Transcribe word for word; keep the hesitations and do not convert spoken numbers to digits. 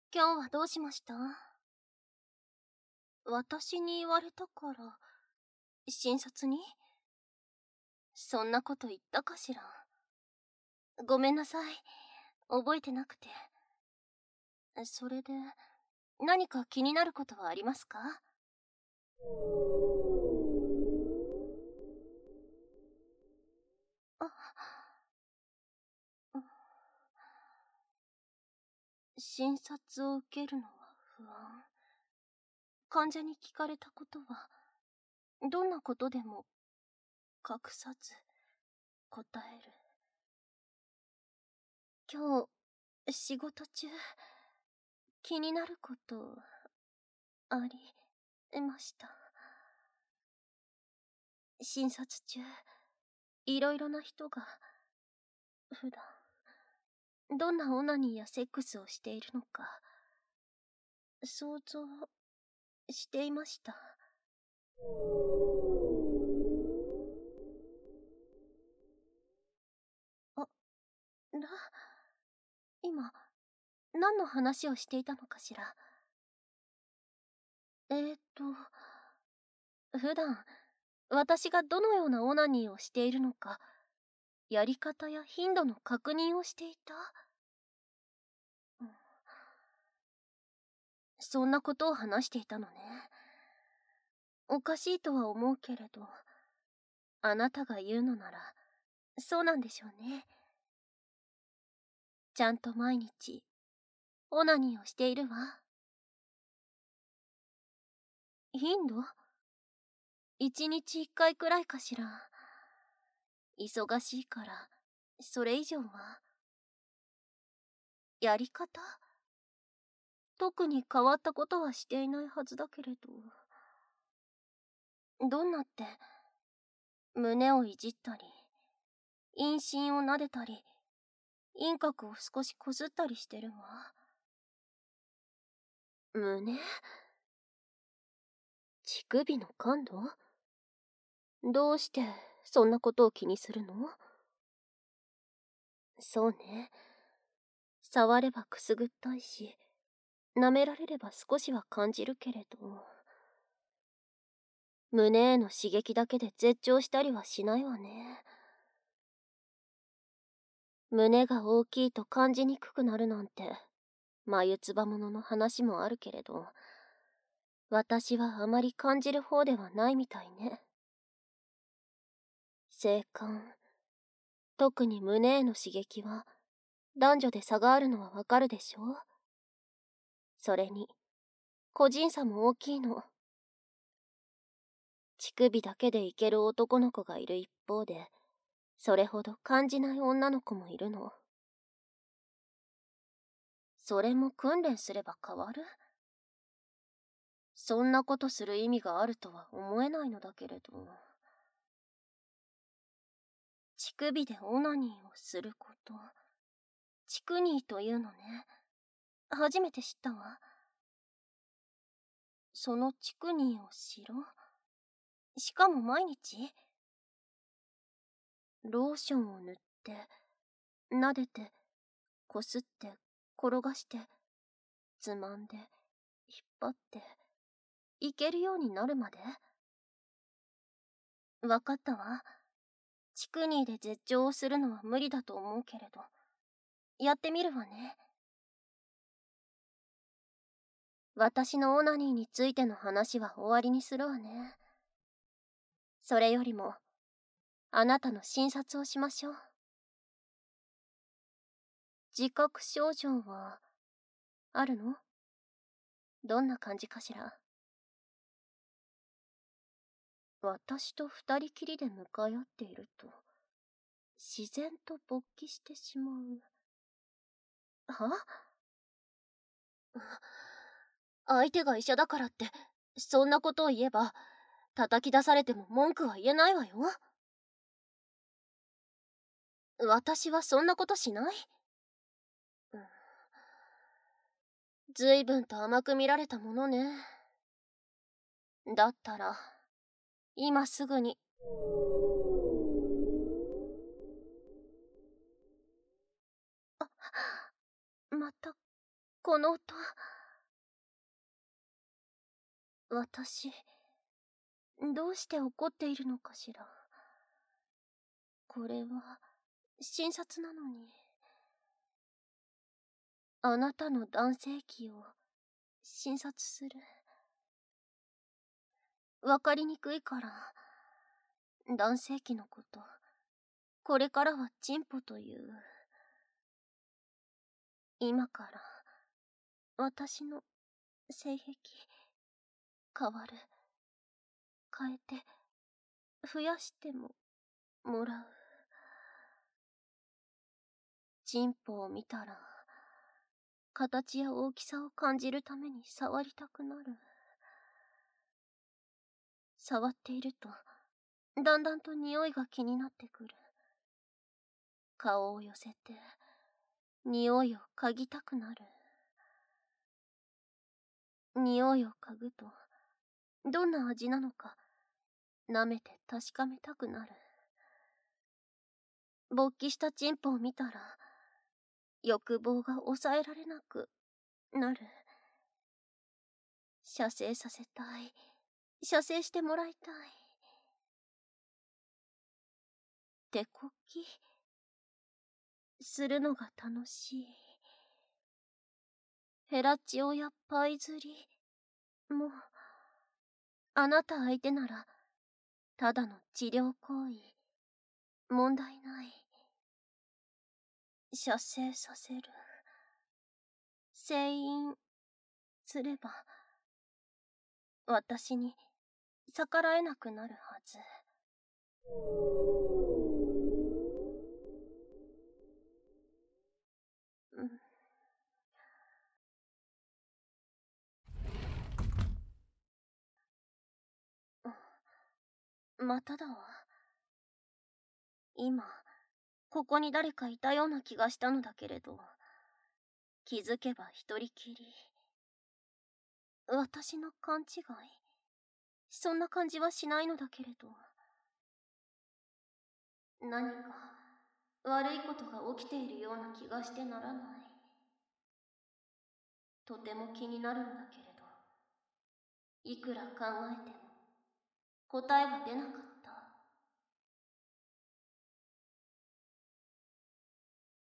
今日はどうしました？私に言われたから、診察に？そんなこと言ったかしら。ごめんなさい。覚えてなくて。それで、何か気になることはありますか？あ、うん。診察を受けるのは不安。患者に聞かれたことは、どんなことでも隠さず答える。今日、仕事中、気になることありました。診察中、いろいろな人が、普段、どんなオナニーやセックスをしているのか、想像していました。あ、ら、今、何の話をしていたのかしら。えーっと、普段、私がどのようなオナニーをしているのか、やり方や頻度の確認をしていた？うん、そんなことを話していたのね。おかしいとは思うけれど、あなたが言うのなら、そうなんでしょうね。ちゃんと毎日、オナニーをしているわ。頻度？一日一回くらいかしら。忙しいから、それ以上は。やり方？特に変わったことはしていないはずだけれど。どんなって、胸をいじったり、陰唇を撫でたり、陰核を少しこすったりしてるわ。胸？乳首の感度？どうしてそんなことを気にするの？そうね。触ればくすぐったいし、舐められれば少しは感じるけれど、胸への刺激だけで絶頂したりはしないわね。胸が大きいと感じにくくなるなんて、眉唾者の話もあるけれど、私はあまり感じる方ではないみたいね。性感、特に胸への刺激は、男女で差があるのはわかるでしょ？それに、個人差も大きいの。乳首だけでいける男の子がいる一方で、それほど感じない女の子もいるの。それも訓練すれば変わる？そんなことする意味があるとは思えないのだけれど。乳首でオナニーをすること。チクニーというのね。初めて知ったわ。そのチクニーをしろ？しかも毎日？ローションを塗って、撫でて、こすって、転がして、つまんで、引っ張って、いけるようになるまで？わかったわ。チクニーで絶頂をするのは無理だと思うけれど、やってみるわね。私のオナニーについての話は終わりにするわね。それよりも、あなたの診察をしましょう。自覚症状は、あるの？どんな感じかしら。私と二人きりで向かい合っていると、自然と勃起してしまう。は？相手が医者だからって、そんなことを言えば、叩き出されても文句は言えないわよ。私はそんなことしない。うん、ずいぶんと甘く見られたものね。だったら、今すぐに。あ、またこの音。私、どうして怒っているのかしら。これは、診察なのに。あなたの男性器を診察する。わかりにくいから、男性器のこと、これからはチンポという。今から、私の性癖、変わる。変えて、増やしても、もらう。チンポを見たら、形や大きさを感じるために触りたくなる。触っていると、だんだんと匂いが気になってくる。顔を寄せて、匂いを嗅ぎたくなる。匂いを嗅ぐと、どんな味なのか、舐めて確かめたくなる。勃起したチンポを見たら、欲望が抑えられなくなる。射精させたい。射精してもらいたい。手こきするのが楽しい。フェラチオやパイ釣りも、あなた相手なら、ただの治療行為、問題ない。射精させる。船員すれば、私に逆らえなくなるはず。うん。まただわ。今、ここに誰かいたような気がしたのだけれど、気づけば一人きり。私の勘違い？そんな感じはしないのだけれど。何か悪いことが起きているような気がしてならない。とても気になるのだけれど、いくら考えても答えは出なかった。